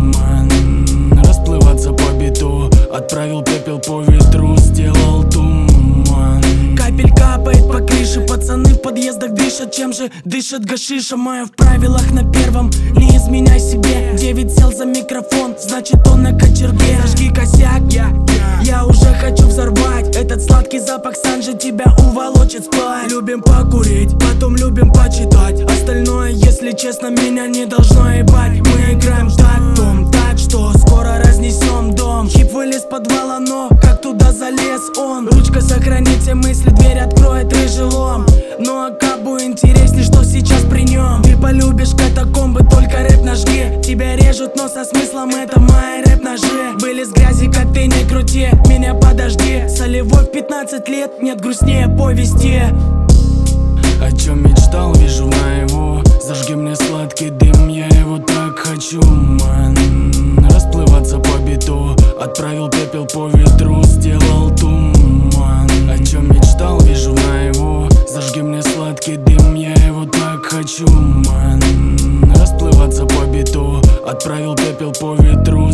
туман, расплываться по биту. Отправил пепел по ветру, сделал туман. Капель капает по крыше, пацаны в подъездах дышат. Чем же дышит гашиша? Моя в правилах на первом, не изменяй себе. 9 сел за микрофон, значит он на кочерге. Зажги косяк, я уже хочу взорвать. Этот сладкий запах санжи тебя уволочит спать. Любим покурить, потом любим почитать. Остальное, если честно, меня не должно ебать. Мы играем так, что скоро разнесем дом. Хип вылез с подвала, но как туда залез он? Ручка сохранит все мысли, дверь откроет рыжий лом. Ну а Кабу интересней, что сейчас при нем. Ты полюбишь катакомбы, только рэп нажги. Тебя режут, но со смыслом, это мои рэп-ножи. Были с грязи, как ты не крути, меня подожди. Солевой в 15 лет, нет грустнее повести. О чем мечтал, вижу наяву. Зажги мне сладкий дым, я его так хочу, ман. Расплываться по биту. Отправил пепел по ветру, сделал туман. О чем мечтал, вижу наяву. Зажги мне сладкий дым, я его так хочу, ман. Расплываться по биту. Отправил пепел по ветру,